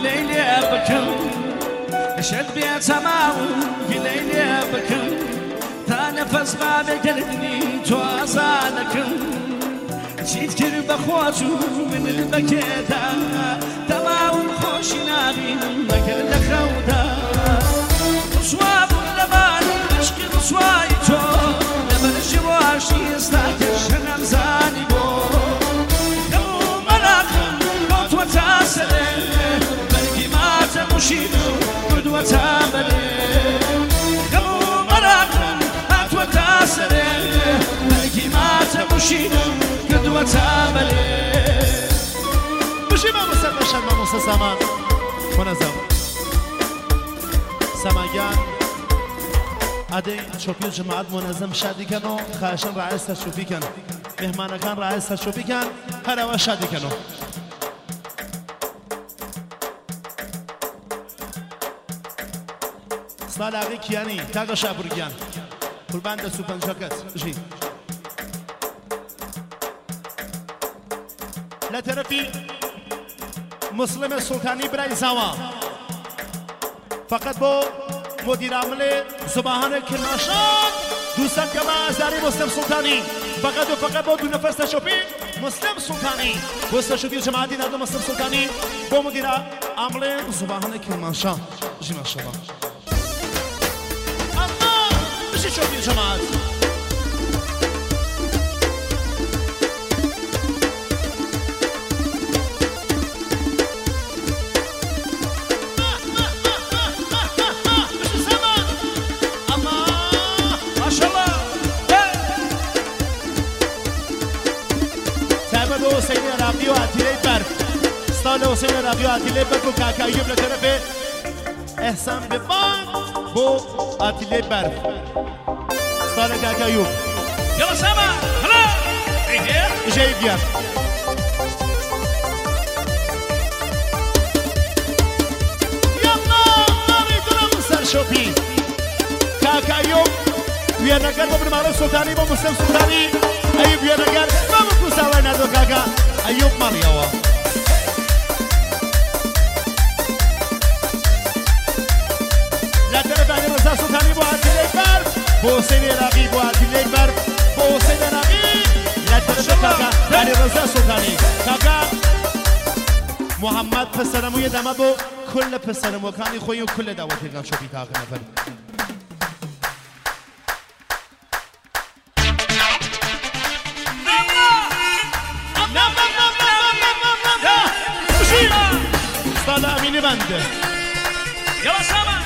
ليلي بكم شد بيت سماو ليلي بكم تنفس ما بقلبني توازانكم جيت كرب خواتو من البكيتا تمام خوش نابين مقل خودا رسواب اللبان عشق رسوايتو لبن الجواشي استاكر شنم زاني بو قلو مراقم قوت وتاسره بلقي ما تمشينو قدوة تامله قلو مراقم قوت وتاسره بلقي ما تمشينو قدوة تامله مشي ما مسلمشن ما مسلسمان ونزم سماجان عدي شوفي جماعة منظم شادي كانوا خاشن رئيس شوفي كان مهمان كان رئيس شوفي كان هذا وشادي كانوا صلاقي كياني تاجا شابرجان كل بند سوبن شكت جي لا ترفي مسلم السلطاني براي زوا فقط بو مدیر عامل زبان کرماشان دوستان که ما ازاری مسلم سلطانی فقط با دو نفر استشوفی مسلم سلطانی با استشوفی جماعتی ندو مسلم سلطانی با مدیر عامل زبان کرماشان جی ماشاءالله اما بشی شوفی جماعت حسین عراقی و عطیله برف استاد حسین عراقی و عطیله برف و کاکا ایوب لطرف احسان ببان با عطیله برف استاد کاکا ایوب يلا سما هلا ايه جاي بيار يلا مامي دون مسر شوفي كاكا ایوب وينقر ببرمارو سلطانی با مسلم سلطانی ایوب وينقر سوای ندو کاکا ایوب مالیاوا لطرف علی رضا سلطانی با عطیله برف با حسین عراقی با عطیله برف با حسین عراقی لطرف کاکا علی رضا سلطانی کاکا محمد پسرموی دمه با کل پسرمو کانی خوی و کل دعوت کن شوفی کاکا نفر استاد امینی بنده يلا سما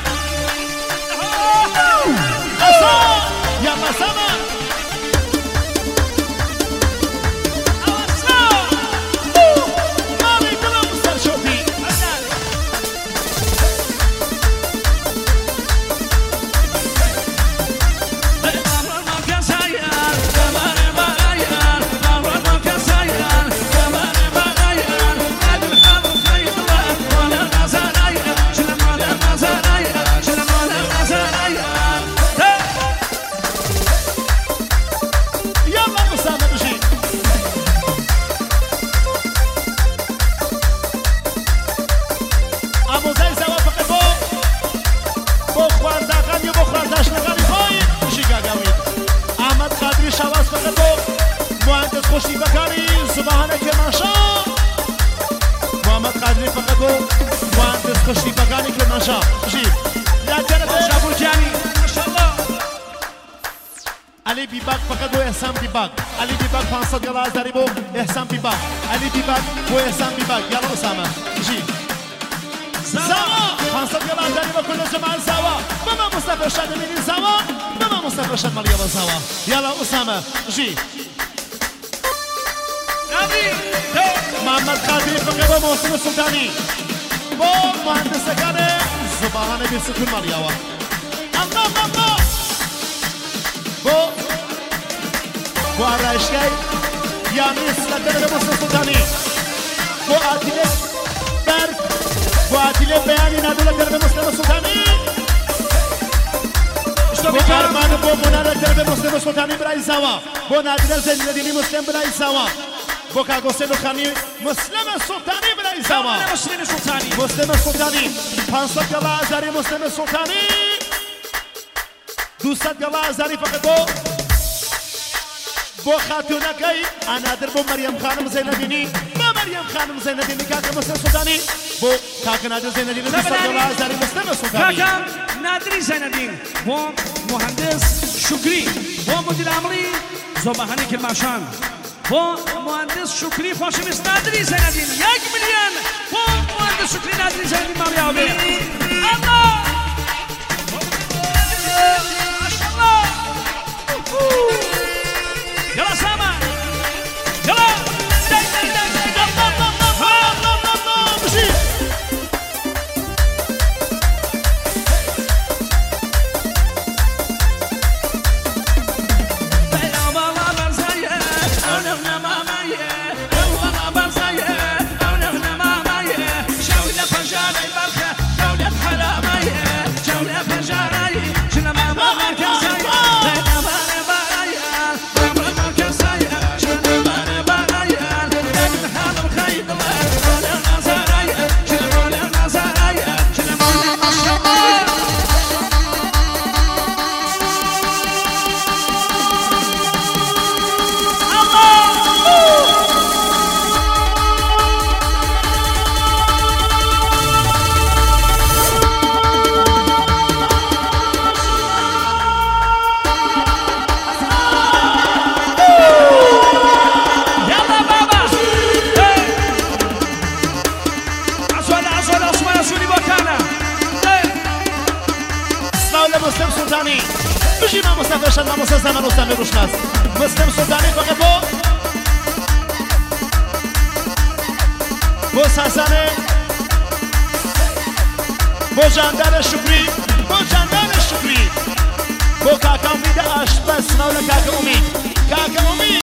اصلا يلا سما مامي كلهم مستر شوفي خوشی بکاری زبان کرمانشاه محمد قادری فقط بو مهندس خوشی بکاری کرمانشاه جی لا جنب شابو جانی ماشاءالله علی بیباک فقط بو احسان بیباک علی بیباک 500 یلا ازاری بو احسان بیباک علی بیباک بو احسان بیباک یلا اسامه جی زاوا 500 یلا ازاری بو کل جماعت زاوا ماما مصطفی شاد میرین زاوا ماما مصطفی شاد مال یلا زاوا یلا اسامه جی محمد قادری فقط با محسن سلطانی با مهندسکان زبان بی سکون مالیاوا اما با آرایشگاه یامی اسلطه به محسن سلطانی با عطیله برف با عطیله بیانی ندوله به محسن سلطانی با ارمان با مناره به محسن سلطانی برای زوا با نادر زندگی مسلم برای زوا بۆ کاگۆسێن و خانی مسلمە سوڵتانی برای زاما مسلم سلطانی مسلمە سوڵتانی 500 گەڵا ئازاری مسلمە سوڵتانی 200 گەڵا ئازاری فقط بۆ خاتونەکەی ئانادر بۆ مەریەم خانم زەینەدینی بۆ مەریەم خانم زەینەدینی کاکە مسلمە سوڵتانی بۆ کاکە نادر زەینەدینی 200 گەڵا ئازاری مسلمە سوڵتانی کاکە نادری زەینەدین بۆ مهندس شکری بۆ مدیر عاملی زۆبەهانی کرماشان بۆ مهندس شکری خۆشەویست نادری زەینەدین 1 ملیۆن بۆ مهندس شکری نادری زەینەدین ماڵیاو بێ الله ماشاءالله يلا سامع يلا مسلم سلطانی بشی ما مصطفی شد ما مصطفی زمان مصطفی روشناس مسلم سلطانی فقط بو ساسانه بو جاندار شکری بو کاکا امید آشپز ناولا کاکا امید